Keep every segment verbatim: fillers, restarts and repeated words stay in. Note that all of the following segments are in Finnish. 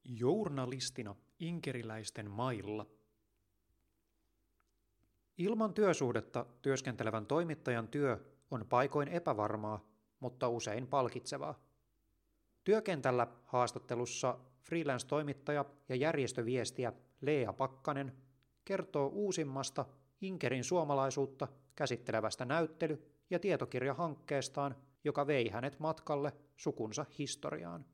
Journalistina inkeriläisten mailla. Ilman työsuhdetta työskentelevän toimittajan työ on paikoin epävarmaa, mutta usein palkitsevaa. Työkentällä haastattelussa freelance-toimittaja ja järjestöviestiä Lea Pakkanen kertoo uusimmasta Inkerin suomalaisuutta käsittelevästä näyttely- ja tietokirjahankkeestaan, joka vei hänet matkalle sukunsa historiaan.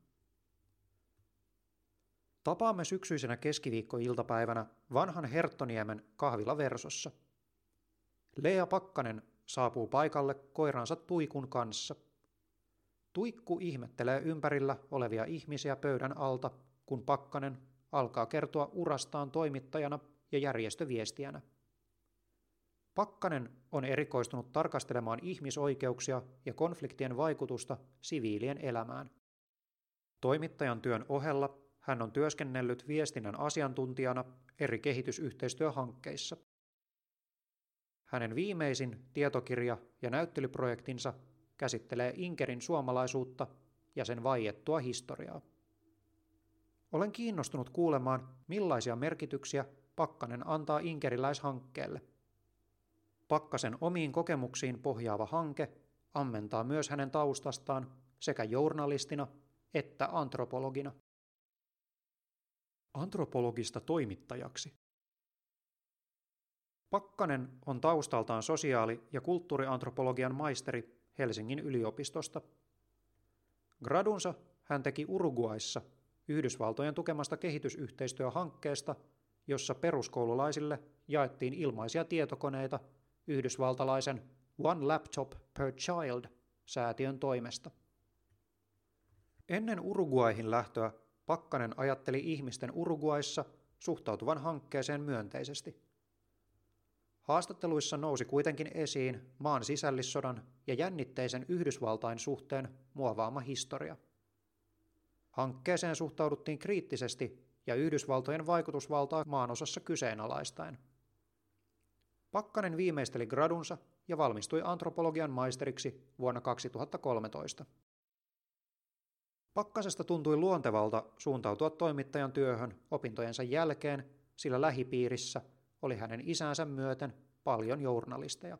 Tapaamme syksyisenä keskiviikkoiltapäivänä vanhan Herttoniemen kahvila Versossa. Lea Pakkanen saapuu paikalle koiransa Tuikun kanssa. Tuikku ihmettelee ympärillä olevia ihmisiä pöydän alta, kun Pakkanen alkaa kertoa urastaan toimittajana ja järjestöviestijänä. Pakkanen on erikoistunut tarkastelemaan ihmisoikeuksia ja konfliktien vaikutusta siviilien elämään. Toimittajan työn ohella hän on työskennellyt viestinnän asiantuntijana eri kehitysyhteistyöhankkeissa. Hänen viimeisin tietokirja- ja näyttelyprojektinsa käsittelee Inkerin suomalaisuutta ja sen vaiettua historiaa. Olen kiinnostunut kuulemaan, millaisia merkityksiä Pakkanen antaa inkeriläishankkeelle. Pakkasen omiin kokemuksiin pohjaava hanke ammentaa myös hänen taustastaan sekä journalistina että antropologina. Antropologista toimittajaksi. Pakkanen on taustaltaan sosiaali- ja kulttuuriantropologian maisteri Helsingin yliopistosta. Gradunsa hän teki Uruguayssa Yhdysvaltojen tukemasta kehitysyhteistyöhankkeesta, jossa peruskoululaisille jaettiin ilmaisia tietokoneita yhdysvaltalaisen One Laptop per Child -säätiön toimesta. Ennen Uruguayhin lähtöä Pakkanen ajatteli ihmisten Uruguayssa suhtautuvan hankkeeseen myönteisesti. Haastatteluissa nousi kuitenkin esiin maan sisällissodan ja jännitteisen Yhdysvaltain suhteen muovaama historia. Hankkeeseen suhtauduttiin kriittisesti ja Yhdysvaltojen vaikutusvaltaa maanosassa kyseenalaistaen. Pakkanen viimeisteli gradunsa ja valmistui antropologian maisteriksi vuonna kaksituhattakolmetoista. Pakkasesta tuntui luontevalta suuntautua toimittajan työhön opintojensa jälkeen, sillä lähipiirissä oli hänen isänsä myöten paljon journalisteja.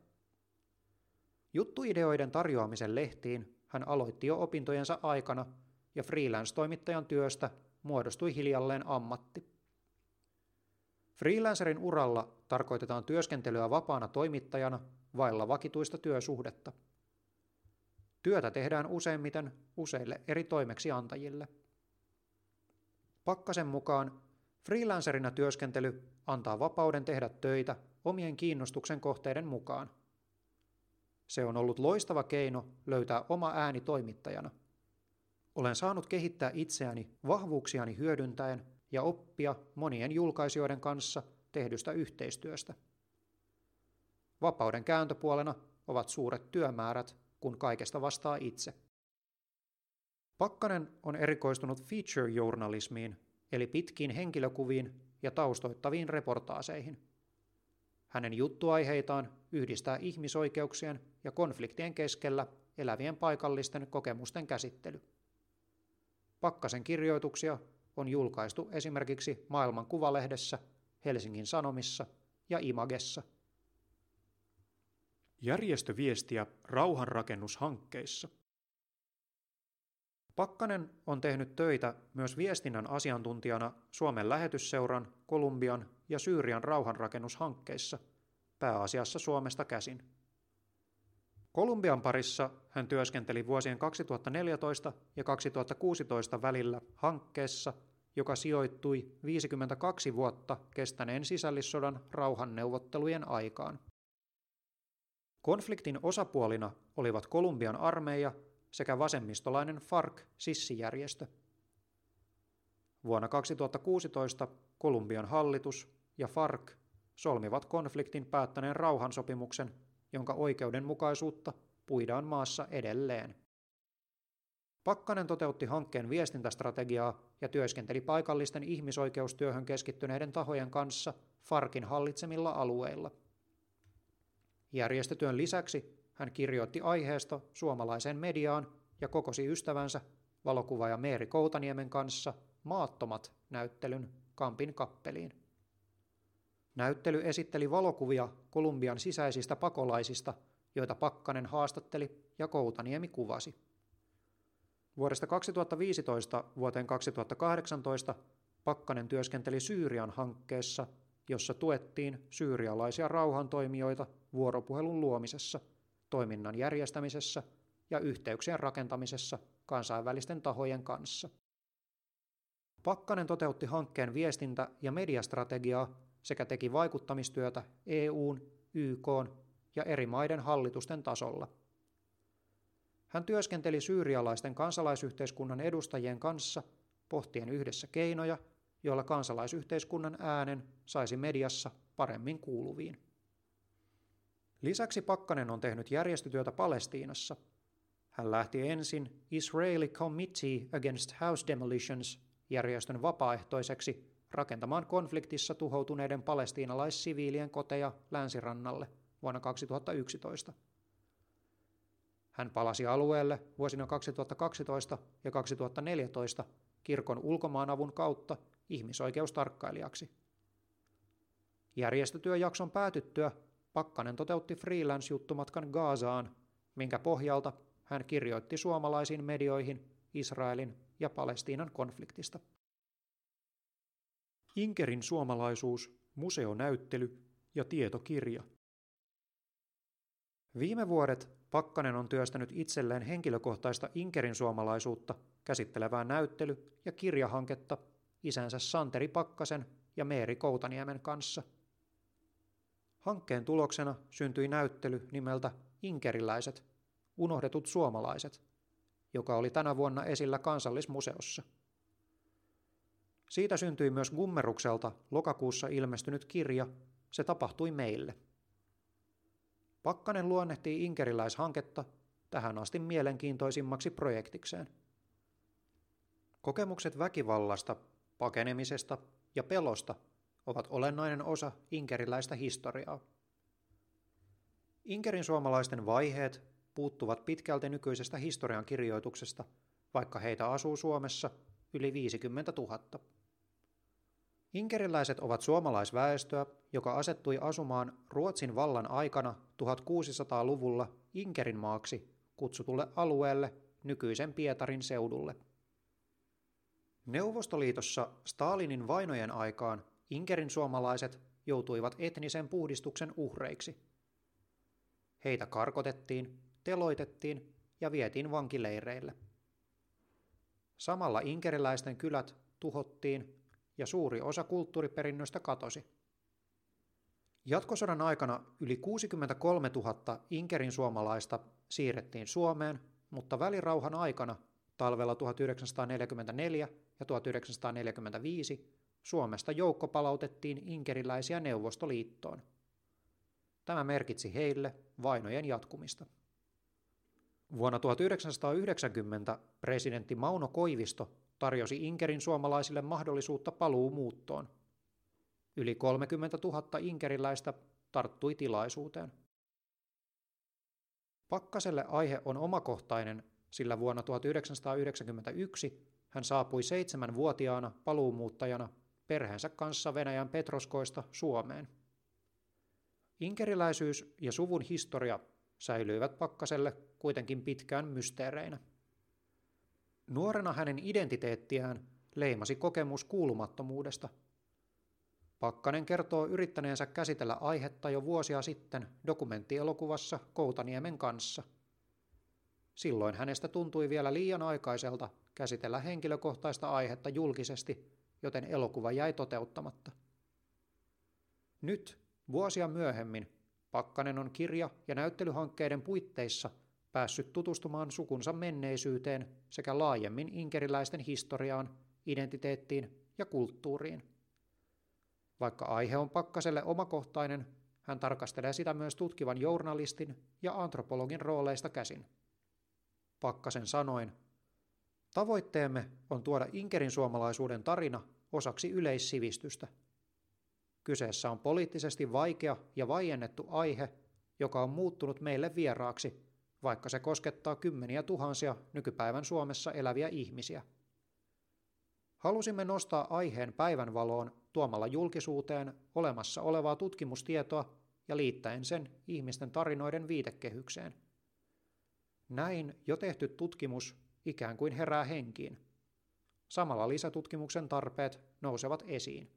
Juttuideoiden tarjoamisen lehtiin hän aloitti jo opintojensa aikana ja freelance-toimittajan työstä muodostui hiljalleen ammatti. Freelancerin uralla tarkoitetaan työskentelyä vapaana toimittajana vailla vakituista työsuhdetta. Työtä tehdään useimmiten useille eri toimeksiantajille. Pakkasen mukaan freelancerina työskentely antaa vapauden tehdä töitä omien kiinnostuksen kohteiden mukaan. Se on ollut loistava keino löytää oma ääni toimittajana. Olen saanut kehittää itseäni vahvuuksiani hyödyntäen ja oppia monien julkaisijoiden kanssa tehdystä yhteistyöstä. Vapauden kääntöpuolena ovat suuret työmäärät, kun kaikesta vastaa itse. Pakkanen on erikoistunut feature-journalismiin, eli pitkiin henkilökuviin ja taustoittaviin reportaaseihin. Hänen juttuaiheitaan yhdistää ihmisoikeuksien ja konfliktien keskellä elävien paikallisten kokemusten käsittely. Pakkasen kirjoituksia on julkaistu esimerkiksi Maailman Kuvalehdessä, Helsingin Sanomissa ja Imagessa. Järjestöviestiä rauhanrakennushankkeissa. Pakkanen on tehnyt töitä myös viestinnän asiantuntijana Suomen Lähetysseuran, Kolumbian ja Syyrian rauhanrakennushankkeissa, pääasiassa Suomesta käsin. Kolumbian parissa hän työskenteli vuosien kaksituhattaneljätoista ja kaksituhattakuusitoista välillä hankkeessa, joka sijoittui viisikymmentäkaksi vuotta kestäneen sisällissodan rauhanneuvottelujen aikaan. Konfliktin osapuolina olivat Kolumbian armeija sekä vasemmistolainen FARC-sissijärjestö. Vuonna kaksituhattakuusitoista Kolumbian hallitus ja FARC solmivat konfliktin päättäneen rauhansopimuksen, jonka oikeudenmukaisuutta puidaan maassa edelleen. Pakkanen toteutti hankkeen viestintästrategiaa ja työskenteli paikallisten ihmisoikeustyöhön keskittyneiden tahojen kanssa FARCin hallitsemilla alueilla. Järjestötyön lisäksi hän kirjoitti aiheesta suomalaiseen mediaan ja kokosi ystävänsä valokuvaaja Meeri Koutaniemen kanssa Maattomat näyttelyn Kampin kappeliin. Näyttely esitteli valokuvia Kolumbian sisäisistä pakolaisista, joita Pakkanen haastatteli ja Koutaniemi kuvasi. Vuodesta kaksituhattaviisitoista vuoteen kaksituhattakahdeksantoista Pakkanen työskenteli Syyrian hankkeessa, jossa tuettiin syyrialaisia rauhantoimijoita vuoropuhelun luomisessa, toiminnan järjestämisessä ja yhteyksien rakentamisessa kansainvälisten tahojen kanssa. Pakkanen toteutti hankkeen viestintä- ja mediastrategiaa sekä teki vaikuttamistyötä E U:n, Y K:n ja eri maiden hallitusten tasolla. Hän työskenteli syyrialaisten kansalaisyhteiskunnan edustajien kanssa pohtien yhdessä keinoja, joilla kansalaisyhteiskunnan äänen saisi mediassa paremmin kuuluviin. Lisäksi Pakkanen on tehnyt järjestötyötä Palestiinassa. Hän lähti ensin Israeli Committee Against House Demolitions järjestön vapaaehtoiseksi rakentamaan konfliktissa tuhoutuneiden palestiinalaissiviilien koteja Länsirannalle vuonna kaksituhattayksitoista. Hän palasi alueelle vuosina kaksituhattakaksitoista ja kaksituhattaneljätoista kirkon ulkomaanavun kautta ihmisoikeustarkkailijaksi. Järjestötyöjakson päätyttyä Pakkanen toteutti freelance-juttumatkan Gazaan, minkä pohjalta hän kirjoitti suomalaisiin medioihin Israelin ja Palestiinan konfliktista. Inkerin suomalaisuus, museonäyttely ja tietokirja. Viime vuodet Pakkanen on työstänyt itselleen henkilökohtaista Inkerin suomalaisuutta käsittelevää näyttely- ja kirjahanketta isänsä Santeri Pakkasen ja Meeri Koutaniemen kanssa. Hankkeen tuloksena syntyi näyttely nimeltä Inkeriläiset, unohdetut suomalaiset, joka oli tänä vuonna esillä Kansallismuseossa. Siitä syntyi myös Gummerukselta lokakuussa ilmestynyt kirja Se tapahtui meille. Pakkanen luonnehtii inkeriläishanketta tähän asti mielenkiintoisimmaksi projektikseen. Kokemukset väkivallasta, pakenemisesta ja pelosta ovat olennainen osa inkeriläistä historiaa. Inkerin suomalaisten vaiheet puuttuvat pitkälti nykyisestä historian kirjoituksesta, vaikka heitä asuu Suomessa yli viisikymmentätuhatta. Inkeriläiset ovat suomalaisväestöä, joka asettui asumaan Ruotsin vallan aikana tuhatkuusisataaluvulla Inkerinmaaksi kutsutulle alueelle nykyisen Pietarin seudulle. Neuvostoliitossa Stalinin vainojen aikaan Inkerin suomalaiset joutuivat etnisen puhdistuksen uhreiksi. Heitä karkotettiin, teloitettiin ja vietiin vankileireille. Samalla inkeriläisten kylät tuhottiin ja suuri osa kulttuuriperinnöstä katosi. Jatkosodan aikana yli kuusikymmentäkolmetuhatta Inkerin suomalaista siirrettiin Suomeen, mutta välirauhan aikana talvella tuhatyhdeksänsataaneljäkymmentäneljä ja tuhatyhdeksänsataaneljäkymmentäviisi Suomesta joukko palautettiin inkeriläisiä Neuvostoliittoon. Tämä merkitsi heille vainojen jatkumista. Vuonna tuhatyhdeksänsataayhdeksänkymmentä presidentti Mauno Koivisto tarjosi Inkerin suomalaisille mahdollisuutta paluumuuttoon. Yli kolmekymmentätuhatta inkeriläistä tarttui tilaisuuteen. Pakkaselle aihe on omakohtainen, sillä vuonna tuhatyhdeksänsataayhdeksänkymmentäyksi hän saapui seitsemänvuotiaana paluumuuttajana perheensä kanssa Venäjän Petroskoista Suomeen. Inkeriläisyys ja suvun historia säilyivät Pakkaselle kuitenkin pitkään mysteereinä. Nuorena hänen identiteettiään leimasi kokemus kuulumattomuudesta. Pakkanen kertoo yrittäneensä käsitellä aihetta jo vuosia sitten dokumenttielokuvassa Koutaniemen kanssa. Silloin hänestä tuntui vielä liian aikaiselta käsitellä henkilökohtaista aihetta julkisesti, joten elokuva jäi toteuttamatta. Nyt, vuosia myöhemmin, Pakkanen on kirja- ja näyttelyhankkeiden puitteissa päässyt tutustumaan sukunsa menneisyyteen sekä laajemmin inkeriläisten historiaan, identiteettiin ja kulttuuriin. Vaikka aihe on Pakkaselle omakohtainen, hän tarkastelee sitä myös tutkivan journalistin ja antropologin rooleista käsin. Pakkasen sanoin, tavoitteemme on tuoda Inkerin suomalaisuuden tarina osaksi yleissivistystä. Kyseessä on poliittisesti vaikea ja vaiennettu aihe, joka on muuttunut meille vieraaksi, vaikka se koskettaa kymmeniä tuhansia nykypäivän Suomessa eläviä ihmisiä. Halusimme nostaa aiheen päivänvaloon tuomalla julkisuuteen olemassa olevaa tutkimustietoa ja liittäen sen ihmisten tarinoiden viitekehykseen. Näin jo tehty tutkimus ikään kuin herää henkiin. Samalla lisätutkimuksen tarpeet nousevat esiin.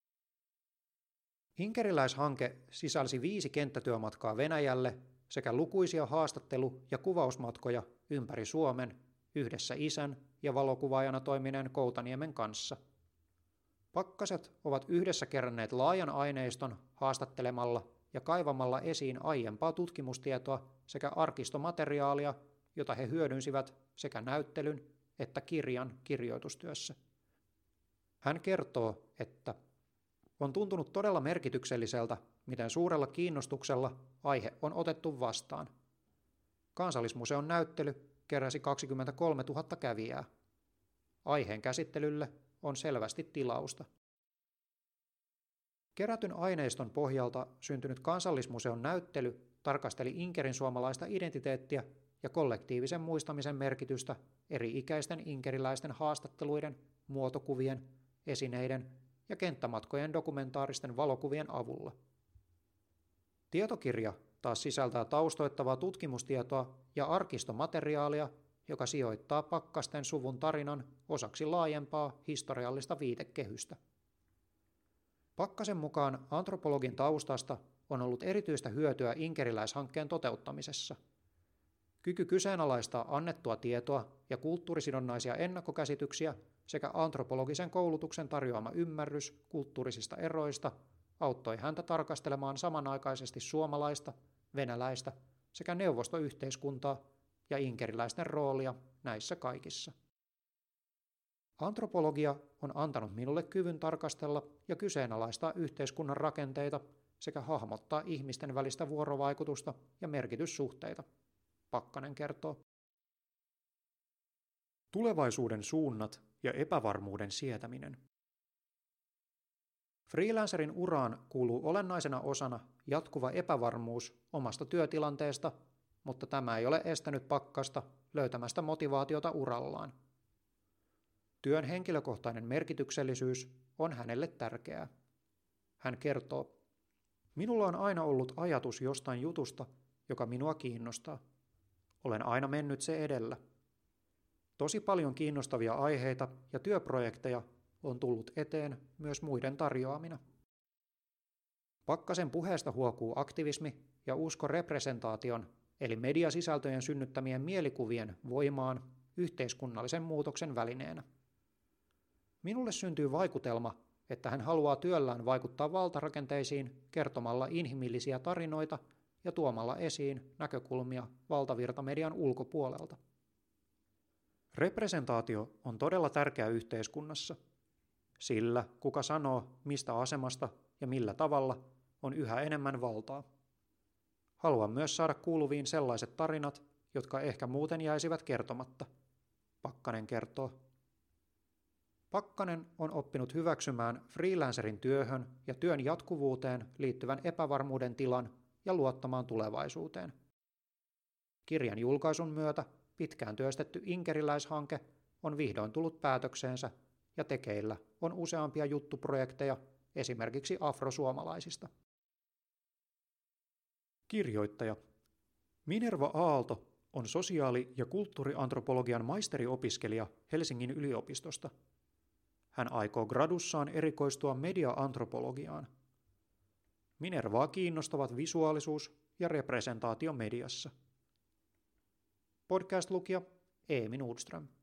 Inkeriläishanke sisälsi viisi kenttätyömatkaa Venäjälle sekä lukuisia haastattelu- ja kuvausmatkoja ympäri Suomen yhdessä isän ja valokuvaajana toimineen Koutaniemen kanssa. Pakkaset ovat yhdessä keränneet laajan aineiston haastattelemalla ja kaivamalla esiin aiempaa tutkimustietoa sekä arkistomateriaalia, jota he hyödynsivät sekä näyttelyn että kirjan kirjoitustyössä. Hän kertoo, että on tuntunut todella merkitykselliseltä, miten suurella kiinnostuksella aihe on otettu vastaan. Kansallismuseon näyttely keräsi kaksikymmentäkolmetuhatta kävijää. Aiheen käsittelylle on selvästi tilausta. Kerätyn aineiston pohjalta syntynyt Kansallismuseon näyttely tarkasteli Inkerin suomalaista identiteettiä ja kollektiivisen muistamisen merkitystä eri-ikäisten inkeriläisten haastatteluiden, muotokuvien, esineiden ja kenttämatkojen dokumentaaristen valokuvien avulla. Tietokirja taas sisältää taustoittavaa tutkimustietoa ja arkistomateriaalia, joka sijoittaa Pakkasten suvun tarinan osaksi laajempaa historiallista viitekehystä. Pakkasen mukaan antropologin taustasta on ollut erityistä hyötyä inkeriläishankkeen toteuttamisessa. Kyky kyseenalaistaa annettua tietoa ja kulttuurisidonnaisia ennakkokäsityksiä sekä antropologisen koulutuksen tarjoama ymmärrys kulttuurisista eroista auttoi häntä tarkastelemaan samanaikaisesti suomalaista, venäläistä sekä neuvostoyhteiskuntaa ja inkeriläisten roolia näissä kaikissa. Antropologia on antanut minulle kyvyn tarkastella ja kyseenalaistaa yhteiskunnan rakenteita sekä hahmottaa ihmisten välistä vuorovaikutusta ja merkityssuhteita, Pakkanen kertoo. Tulevaisuuden suunnat ja epävarmuuden sietäminen. Freelancerin uraan kuuluu olennaisena osana jatkuva epävarmuus omasta työtilanteesta, mutta tämä ei ole estänyt Pakkasta löytämästä motivaatiota urallaan. Työn henkilökohtainen merkityksellisyys on hänelle tärkeää. Hän kertoo, minulla on aina ollut ajatus jostain jutusta, joka minua kiinnostaa. Olen aina mennyt se edellä. Tosi paljon kiinnostavia aiheita ja työprojekteja on tullut eteen myös muiden tarjoamina. Pakkasen puheesta huokuu aktivismi ja usko representaation eli mediasisältöjen synnyttämien mielikuvien voimaan yhteiskunnallisen muutoksen välineenä. Minulle syntyy vaikutelma, että hän haluaa työllään vaikuttaa valtarakenteisiin kertomalla inhimillisiä tarinoita ja tuomalla esiin näkökulmia valtavirtamedian ulkopuolelta. Representaatio on todella tärkeä yhteiskunnassa. Sillä, kuka sanoo, mistä asemasta ja millä tavalla, on yhä enemmän valtaa. Haluan myös saada kuuluviin sellaiset tarinat, jotka ehkä muuten jäisivät kertomatta, Pakkanen kertoo. Pakkanen on oppinut hyväksymään freelancerin työhön ja työn jatkuvuuteen liittyvän epävarmuuden tilan ja luottamaan tulevaisuuteen. Kirjan julkaisun myötä pitkään työstetty inkeriläishanke on vihdoin tullut päätökseensä ja tekeillä on useampia juttuprojekteja esimerkiksi afrosuomalaisista. Kirjoittaja Minerva Aalto on sosiaali- ja kulttuuriantropologian maisteriopiskelija Helsingin yliopistosta. Hän aikoo gradussaan erikoistua media-antropologiaan. Minervaa kiinnostavat visuaalisuus ja representaatio mediassa. Podcast-lukija Eemi Nordström.